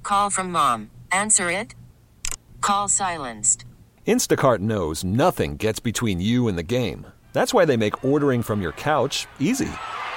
call from mom. Answer it. Call silenced. Instacart knows nothing gets between you and the game. That's why they make ordering from your couch easy.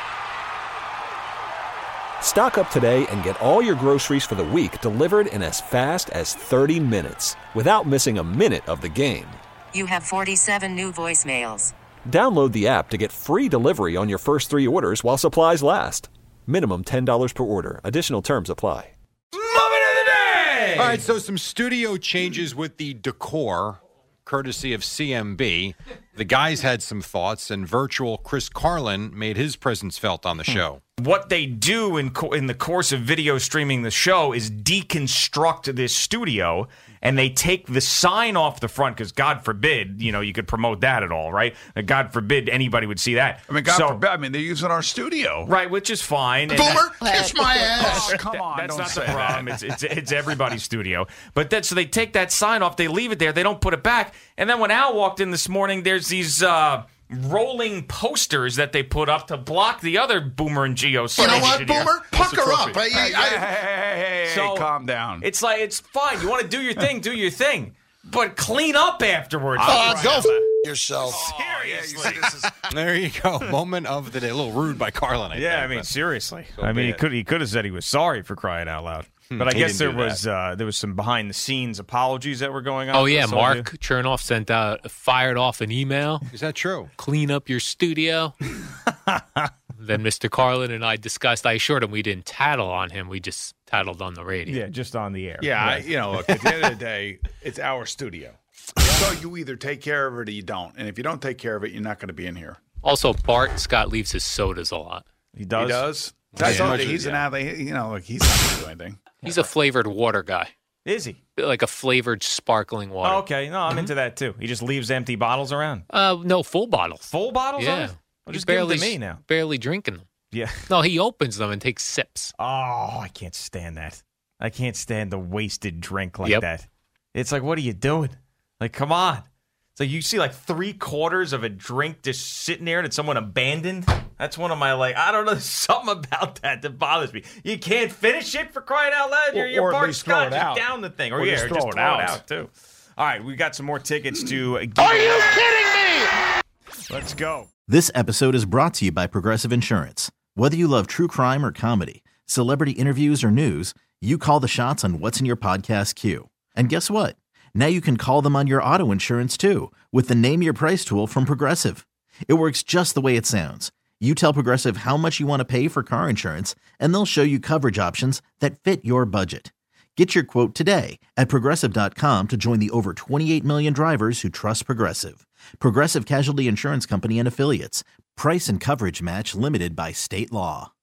Stock up today and get all your groceries for the week delivered in as fast as 30 minutes without missing a minute of the game. You have 47 new voicemails. Download the app to get free delivery on your first 3 orders while supplies last. Minimum $10 per order. Additional terms apply. Moment of the day! All right, so some studio changes with the decor, courtesy of CMB. The guys had some thoughts, and virtual Chris Carlin made his presence felt on the show. What they do in the course of video streaming the show is deconstruct this studio, and they take the sign off the front, because God forbid, you could promote that at all, right? God forbid anybody would see that. I mean, God forbid. They're using our studio. Right, which is fine. Boomer, kiss my ass. Oh, come on, that's don't not say the problem. It's everybody's studio. But so they take that sign off, they leave it there, they don't put it back. And then when Al walked in this morning, there's these rolling posters that they put up to block the other Boomer and Geo. You know what, Boomer? Pucker up. Hey, so, calm down. It's fine. You want to do your thing, do your thing. But clean up afterwards. Go yourself. Seriously. There you go. Moment of the day. A little rude by Carlin, I think, seriously. So he could have said he was sorry for crying out loud. But I guess there was some behind the scenes apologies that were going on. Oh yeah, Mark Chernoff fired off an email. Is that true? Clean up your studio. Then Mr. Carlin and I discussed. I assured him we didn't tattle on him. We just tattled on the radio. Yeah, just on the air. Yeah, right. Look, at the end of the day, it's our studio. So you either take care of it or you don't. And if you don't take care of it, you're not going to be in here. Also, Bart Scott leaves his sodas a lot. He does? He does? He's an athlete. He's not going to do anything. He's a flavored water guy. Is he? Like a flavored sparkling water. Oh, okay. No, I'm into that too. He just leaves empty bottles around. No, full bottles. Full bottles? Yeah. Well, just give them to me now. Barely drinking them. Yeah. No, he opens them and takes sips. Oh, I can't stand that. I can't stand the wasted drink like that. It's like, what are you doing? Like, come on. So you see 3/4 of a drink just sitting there that someone abandoned? That's one of my, I don't know, there's something about that bothers me. You can't finish it for crying out loud. Your Bart Scott just down the thing. Or just throw it out too. All right, we got some more tickets to give Are you kidding me? Let's go. This episode is brought to you by Progressive Insurance. Whether you love true crime or comedy, celebrity interviews or news, you call the shots on what's in your podcast queue. And guess what? Now you can call them on your auto insurance too with the Name Your Price tool from Progressive. It works just the way it sounds. You tell Progressive how much you want to pay for car insurance, and they'll show you coverage options that fit your budget. Get your quote today at Progressive.com to join the over 28 million drivers who trust Progressive. Progressive Casualty Insurance Company and Affiliates. Price and coverage match limited by state law.